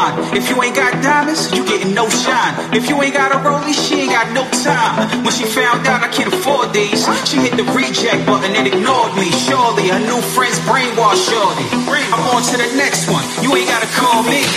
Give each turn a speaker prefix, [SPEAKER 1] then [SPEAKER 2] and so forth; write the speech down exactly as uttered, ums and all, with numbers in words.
[SPEAKER 1] fine. If you ain't got diamonds, you getting no shine. If you ain't got a rollie, she ain't got no time. When she found out I can't afford these, she hit the reject button and ignored me. Surely her new friends brainwashed shorty. I'm on to the next one, you ain't gotta call me.